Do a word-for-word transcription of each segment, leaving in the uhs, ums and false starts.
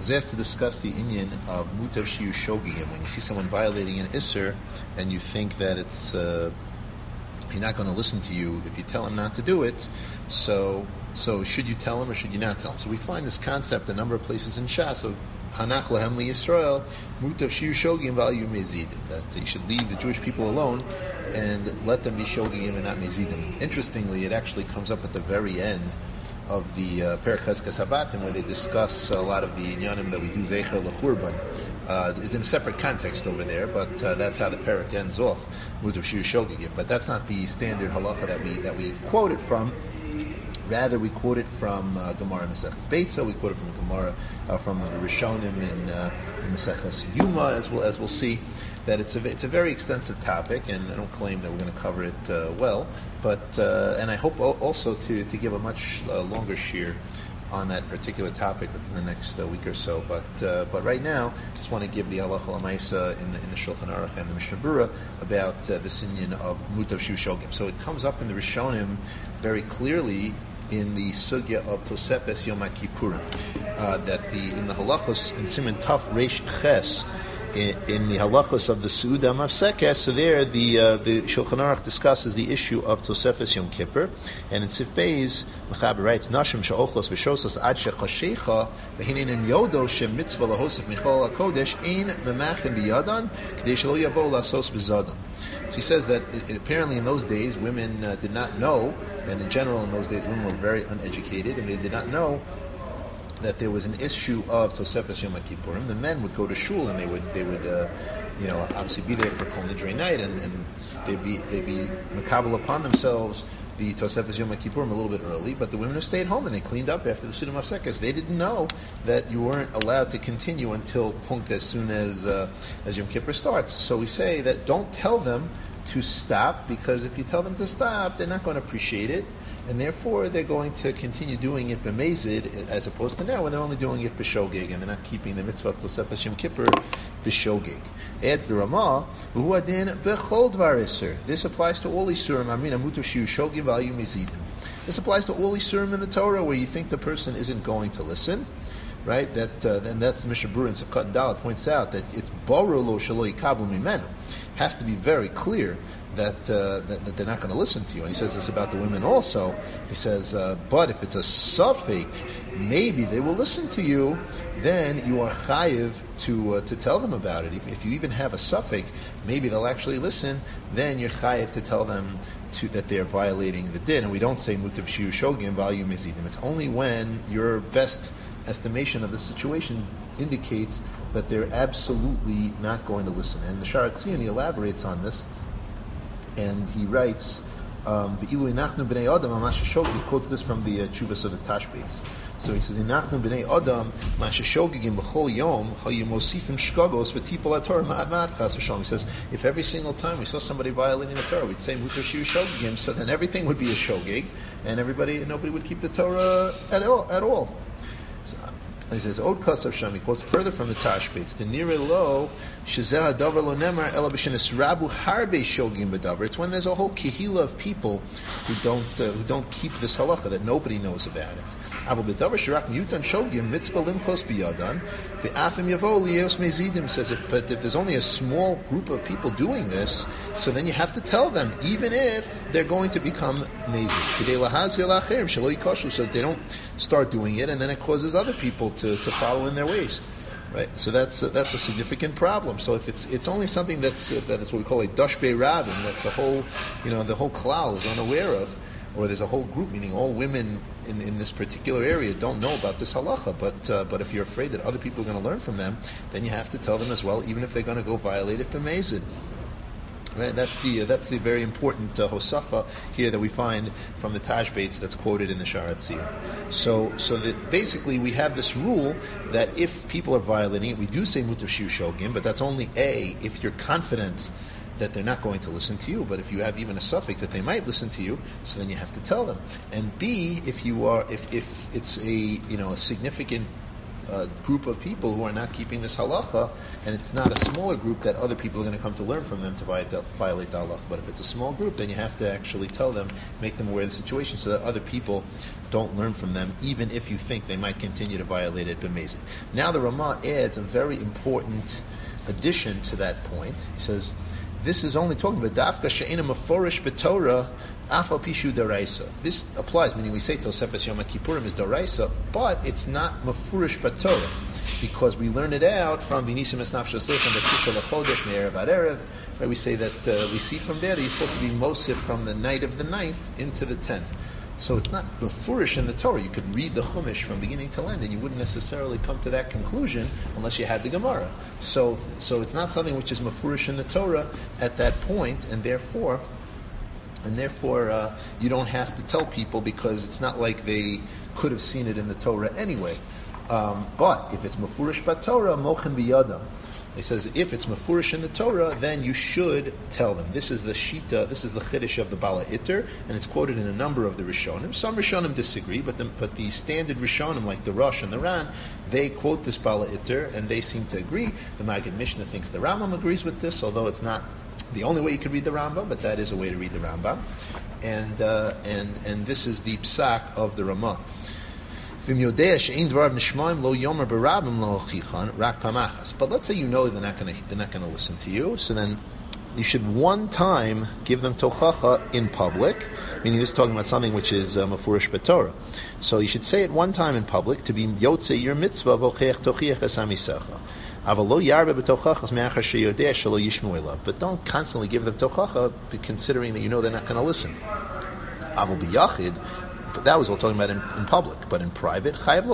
was asked to discuss the inyan of mutav shiyu shogigim. When you see someone violating an isser, and you think that it's uh, he's not going to listen to you if you tell him not to do it, so so should you tell him or should you not tell him? So we find this concept a number of places in Shas of Hanach Lahem Yisrael, Mutav Shiyu Shogim V'Ayu Mezidim, that you should leave the Jewish people alone and let them be Shogim and not Mezidim. Interestingly, it actually comes up at the very end of the uh, Perek Chezkas Habatim, where they discuss a lot of the inyanim that we do Zecher L'Churban. Uh, it's in a separate context over there, but uh, that's how the Perek ends off, Mutav Shiyu Shogim. But that's not the standard halacha that we that we quote it from. Rather, we quote it from uh, Gemara Maseches Beitza. We quote it from Gemara uh, from the Rishonim in, uh, in Maseches Yuma, as we'll as we'll see. That it's a it's a very extensive topic, and I don't claim that we're going to cover it uh, well. But uh, and I hope also to to give a much uh, longer shear on that particular topic within the next uh, week or so. But uh, but right now, I just want to give the halacha l'maisa in the in the Shulchan Aruch and the Mishnah Berurah about uh, the inyan of mutav shiyu shogim. So it comes up in the Rishonim very clearly in the sugya of Tosefes Yom HaKippurim, uh, that the in the halachos in Siman Taf Reish Ches, in, in the halachos of the Su'uda Mafsekes, so there the uh, the Shulchan Aruch discusses the issue of Tosefes Yom Kippur, and in Sif Beis Mechaber writes Nashim Sha'ochlos V'Shosos Ad Shechashecha V'Hinin Yodo Shem Mitzvah Lahosef Michal HaKodesh Ein Memachin B'Yadan K'dei Shelo Yavo Lasos B'Zadan. So he says that it, it, apparently in those days women uh, did not know, and in general in those days women were very uneducated, and they did not know that there was an issue of Tosefes Yom HaKippurim. The men would go to shul and they would they would uh, you know obviously be there for Kol Nidrei night, and, and they'd be they'd be makabel upon themselves the Tosefes Yom HaKippurim a little bit early, but the women who stayed home and they cleaned up after the Suda Mafsekes, they didn't know that you weren't allowed to continue until punkt as soon as uh, as Yom Kippur starts. So we say that don't tell them to stop, because if you tell them to stop, they're not going to appreciate it, and therefore they're going to continue doing it b'mezid, as opposed to now when they're only doing it b'shogeg, and they're not keeping the mitzvah of Tosefes Yom Kippur b'shogeg. Adds the Ramah, V'hu adin b'chol dvar iser. This applies to all isurim. Amrina mutav shiyu shogeg v'ayu mezidim. This applies to all isurim in the Torah where you think the person isn't going to listen. Right, that uh, and that's the Mishnah Berurah in Sefkat and Dalet points out that it's baruch lo shelo yikablu mimenu. Has to be very clear that, uh, that that they're not going to listen to you. And he says this about the women also. He says, uh, but if it's a suffix, maybe they will listen to you. Then you are chayiv to uh, to tell them about it. If, if you even have a suffix, maybe they'll actually listen. Then you're chayiv to tell them to, that they are violating the din. And we don't say mutav shiyu shogim v'ayu mezidim. It's only when your best estimation of the situation indicates that they're absolutely not going to listen. And the Sharat Tzion, he elaborates on this, and he writes, um, he quotes this from the uh, Chuvas of the Tashbetz. So he says, "Inachnu b'nei Adam ma'asheshogigim b'chol yom hayimosifim shkagos v'tipol haTorah ma'ad ma'ad chas v'shalom." He says, if every single time we saw somebody violating the Torah, we'd say mutar shiyu shogigim, so then everything would be a shogig, and everybody, nobody would keep the Torah at all. At all. So, he says, "Od kasav sham." He quotes further from the Tashbetz. The nire lo shezeh hadavar lo nemar ela b'shenis rabu harbe shogim b'davar. It's when there's a whole kehila of people who don't uh, who don't keep this halacha, that nobody knows about it. Aval b'davar shirak miyutan shogim mitzvah limchos biyadan ve'afim yavo liyos mezidim. Says, if, but if there's only a small group of people doing this, so then you have to tell them, even if they're going to become mezid, k'dei lahazir la'acherim shelo yikoshu, so that they don't start doing it, and then it causes other people to, to follow in their ways. Right, so that's uh, that's a significant problem. So if it's it's only something that's uh, that is what we call a dashbei rabin, that the whole you know the whole klal is unaware of, or there's a whole group, meaning all women in, in this particular area don't know about this halacha. But uh, but if you're afraid that other people are going to learn from them, then you have to tell them as well, even if they're going to go violate it b'mezid. Right, that's the uh, that's the very important uh, hosafa here that we find from the Tashbetz that's quoted in the Sharat Tzion. So so that basically we have this rule that if people are violating it, we do say mutav shiyu shogim, but that's only A, if you're confident that they're not going to listen to you. But if you have even a suffix that they might listen to you, so then you have to tell them. And B, if you are if if it's a you know a significant a group of people who are not keeping this halacha, and it's not a smaller group that other people are going to come to learn from them to violate the, violate the halacha. But if it's a small group, then you have to actually tell them, make them aware of the situation, so that other people don't learn from them, even if you think they might continue to violate it. Amazing. Now the Ramah adds a very important addition to that point. He says, this is only talking about dafka she'ena meforish b'Torah afal pishu daraisa. This applies, meaning we say Tosefes Yom Kippurim is daraisa, but it's not mefurish b'Torah, because we learn it out from V'nisim es nafsho seichem v'tisha l'chodesh me'erev ad erev. Right? We say that uh, we see from there that he's supposed to be mosif from the night of the ninth into the tenth. So it's not mefurish in the Torah. You could read the Chumash from beginning to end, and you wouldn't necessarily come to that conclusion unless you had the Gemara. So, so it's not something which is mefurish in the Torah at that point, and therefore, and therefore, uh, you don't have to tell people, because it's not like they could have seen it in the Torah anyway. Um, but if it's mefurish b'Torah, mochen biyadam. He says, if it's mefurish in the Torah, then you should tell them. This is the shita, this is the chiddush of the Bala Itter, and it's quoted in a number of the Rishonim. Some Rishonim disagree, but the, but the standard Rishonim, like the Rosh and the Ran, they quote this Bala Itter, and they seem to agree. The Maggid Mishnah thinks the Rambam agrees with this, although it's not the only way you could read the Rambam, but that is a way to read the Rambam. And uh, and and this is the psak of the Ramah. But let's say you know they're not going to they're not going to listen to you. So then you should one time give them tochacha in public, meaning this is talking about something which is mefurish b'Torah. So you should say it one time in public to be yotze your mitzvah v'ocheach tochiach es hamisecha. But don't constantly give them tochacha, considering that you know they're not going to listen. Aval biyachid. But that was all talking about in, in public. But in private, you have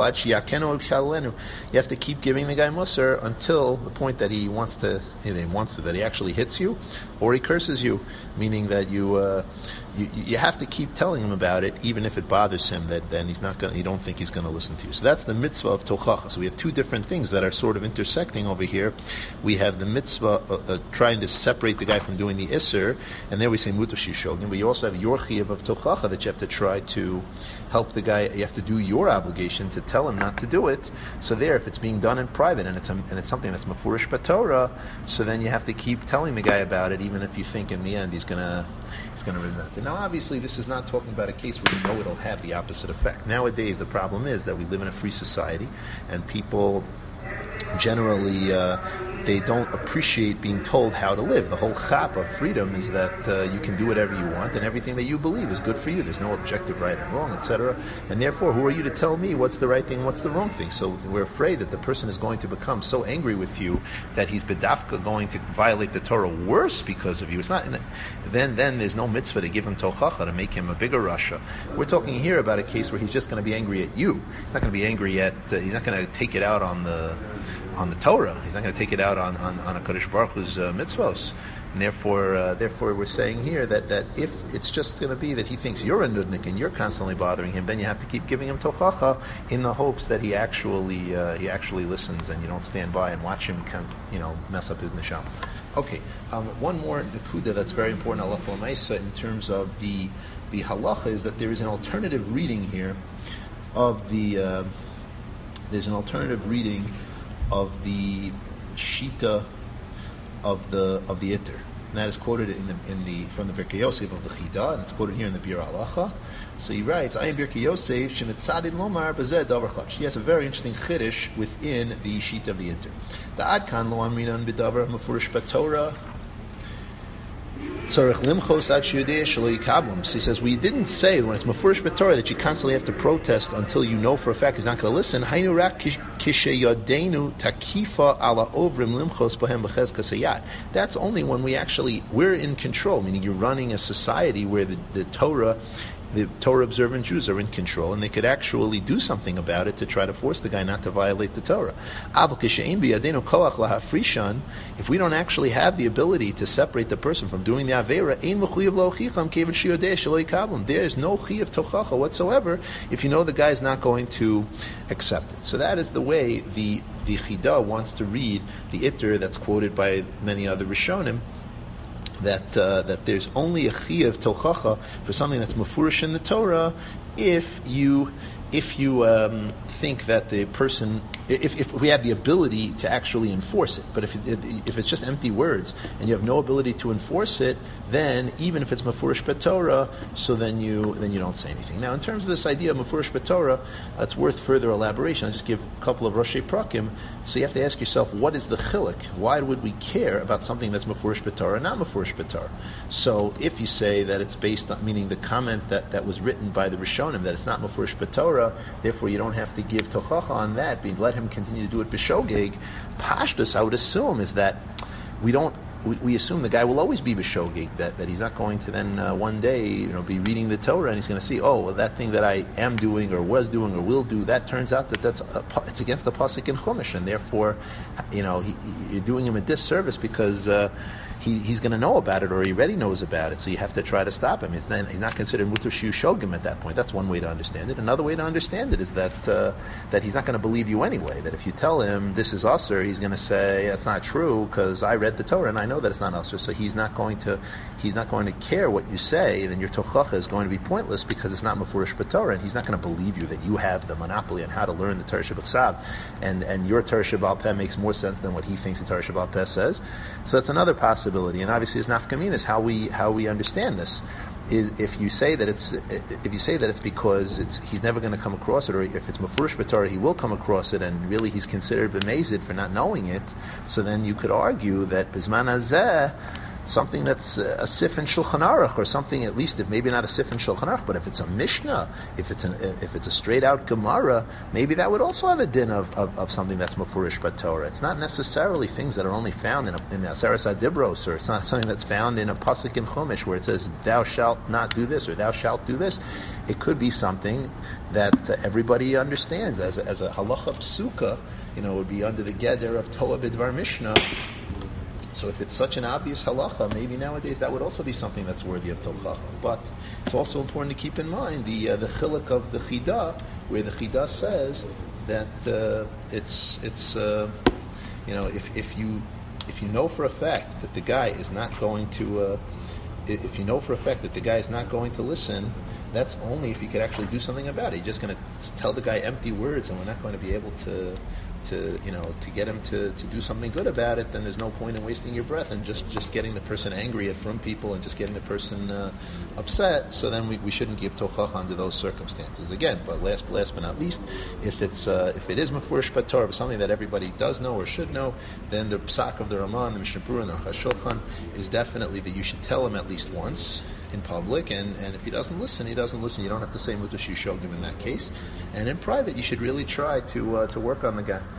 to keep giving the guy musar until the point that he wants to, he wants to, that he actually hits you, or he curses you, meaning that you uh, you, you have to keep telling him about it, even if it bothers him. That then he's not going, you don't think he's going to listen to you. So that's the mitzvah of tochacha. So we have two different things that are sort of intersecting over here. We have the mitzvah uh, uh, trying to separate the guy from doing the isser, and there we say mutar shishogin. But you also have your chiyuv of tochacha that you have to try to to help the guy. You have to do your obligation to tell him not to do it. So there, if it's being done in private and it's a, and it's something that's mefurish b'Torah, so then you have to keep telling the guy about it, even if you think in the end he's gonna he's gonna resent it. Now, obviously, this is not talking about a case where you know it'll have the opposite effect. Nowadays, the problem is that we live in a free society, and people generally uh, they don't appreciate being told how to live. The whole chap of freedom is that uh, you can do whatever you want, and everything that you believe is good for you. There's no objective right and wrong, et cetera. And therefore, who are you to tell me what's the right thing, what's the wrong thing? So we're afraid that the person is going to become so angry with you that he's bedafka going to violate the Torah worse because of you. It's not. Then, then there's no mitzvah to give him tochacha to make him a bigger rasha. We're talking here about a case where he's just going to be angry at you. He's not going to be angry at. Uh, he's not going to take it out on the. on the Torah. He's not going to take it out on, on, on a Kadosh Baruch Hu's uh, mitzvos. And therefore, uh, therefore we're saying here that, that if it's just going to be that he thinks you're a nudnik and you're constantly bothering him, then you have to keep giving him tochacha in the hopes that he actually uh, he actually listens, and you don't stand by and watch him come, you know, mess up his neshama. Okay, um, one more nekuda that's very important, halacha l'maisa, in terms of the the halacha, is that there is an alternative reading here of the uh, there's an alternative reading of the shita of the of the itter, and that is quoted in the in the from the Birkei Yosef of the Chida, and it's quoted here in the Bir Halacha. So he writes, "I am Birkei Yosef shemitzadid lomar b'zeh davar chadsh." He has a very interesting chiddush within the shita of the itter. The adkan lo amrinan b'davar mefurish b'Torah. So he says, we didn't say when it's mefurish b'Torah that you constantly have to protest until you know for a fact he's not going to listen. That's only when we actually, we're in control, meaning you're running a society where the, the Torah, the Torah observant Jews are in control, and they could actually do something about it to try to force the guy not to violate the Torah. If we don't actually have the ability to separate the person from doing the Aveira, there is no chiyuv tochacha whatsoever if you know the guy is not going to accept it. So that is the way the, the Chida wants to read the Itter that's quoted by many other Rishonim, that uh, that there's only a chiyuv tochacha for something that's mefurish in the Torah if you if you um, think that the person, if, if we have the ability to actually enforce it, but if it, if it's just empty words and you have no ability to enforce it, then even if it's mafurish b'Torah, so then you then you don't say anything. Now, in terms of this idea of mafurish b'Torah, that's worth further elaboration. I'll just give a couple of Roshei Prakim. So you have to ask yourself, what is the chiluk? Why would we care about something that's mafurish b'Torah, not mafurish b'Torah? So if you say that it's based on, meaning the comment that, that was written by the Rishonim, that it's not mafurish b'Torah, therefore you don't have to give tochacha on that, but let him continue to do it b'shogeg. Pashtus, I would assume, is that we don't We, we assume the guy will always be b'shogeg, that, that he's not going to then uh, one day, you know, be reading the Torah and he's going to see, oh, well, that thing that I am doing or was doing or will do, that turns out that that's a, it's against the pasuk in Chumash, and therefore, you know, he, you're doing him a disservice because uh, he, he's going to know about it, or he already knows about it, so you have to try to stop him. He's not, he's not considered mutar shiu shogim at that point. That's one way to understand it. Another way to understand it is that uh, that he's not going to believe you anyway, that if you tell him this is usher, he's going to say, that's not true, because I read the Torah and I know that it's not usher, so he's not going to he's not going to care what you say, then your tochacha is going to be pointless because it's not mafurish b'Torah, and he's not going to believe you that you have the monopoly on how to learn the Torah Shebachsav, and and your Torah Sheba'al Peh makes more sense than what he thinks the Torah Sheba'al Peh says. So that's another possibility, and obviously it's nafka minas how we how we understand this. Is if you say that it's if you say that it's because it's he's never going to come across it, or if it's mafurish b'Torah he will come across it, and really he's considered b'mezid for not knowing it, so then you could argue that bizman hazeh, something that's a sif in Shulchan Aruch, or something, at least if maybe not a sif in Shulchan Aruch, but if it's a Mishnah, if it's an if it's a straight out Gemara, maybe that would also have a din of, of, of something that's mafurish b'Torah. It's not necessarily things that are only found in a, in the Aseres HaDibros, or it's not something that's found in a pasuk in Chumash where it says thou shalt not do this or thou shalt do this. It could be something that uh, everybody understands as a, as a halacha psuka. You know, it would be under the geder of Toa B'Dvar Mishnah. So if it's such an obvious halacha, maybe nowadays that would also be something that's worthy of tochacha. But it's also important to keep in mind the uh, the chiluk of the Chida, where the Chida says that uh, it's it's uh, you know if if you if you know for a fact that the guy is not going to uh, if you know for a fact that the guy is not going to listen, that's only if you could actually do something about it. You're just going to tell the guy empty words, and we're not going to be able to. to you know to get him to, to do something good about it. Then there's no point in wasting your breath and just, just getting the person angry at from people and just getting the person uh, upset. So then we, we shouldn't give tochacha under those circumstances again. But last last but not least, if it's uh, if it is mafurish b'Torah, something that everybody does know or should know, then the psak of the Raman, the Mishnah Berurah, and the Aruch HaShulchan is definitely that you should tell him at least once in public, and, and if he doesn't listen, he doesn't listen. You don't have to say mutar shiu shogim in that case. And in private, you should really try to uh, to work on the guy.